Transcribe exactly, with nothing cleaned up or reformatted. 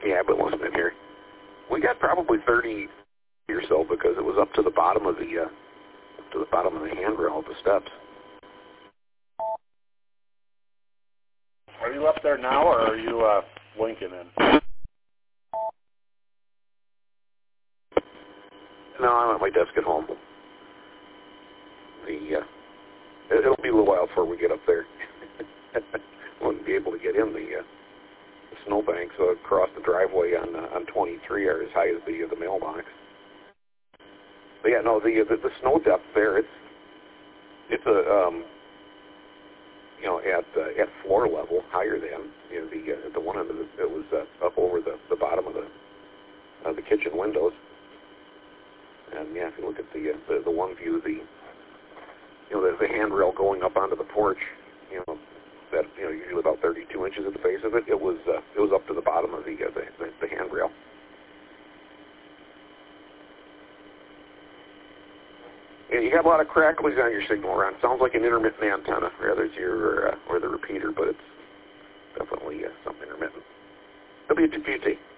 Yeah, but wasn't in here. We got probably thirty or so because it was up to the bottom of the uh, to the bottom of the handrail of the steps. Are you up there now, or are you uh, blinking in? No, I'm at my desk at home. The uh, it, it'll be a little while before we get up there. Wouldn't be able to get in the, uh, the snowbanks uh, across the driveway on uh, on twenty-three are as high as the uh, the mailbox. But yeah, no, the, the the snow depth there, it's it's a um, you know at uh, at floor level higher than you know the uh, the one end of the, it was uh, up over the, the bottom of the uh, the kitchen windows. And yeah, if you look at the uh, the, the one view, the you know the, the handrail going up onto the porch, you know that you know usually about thirty-two inches at the face of it, it was uh, it was up to the bottom of the uh, the, the, the handrail. And you got a lot of cracklings on your signal, Ron. Sounds like an intermittent antenna, rather it's your uh, or the repeater, but it's definitely uh, something intermittent. W T P T.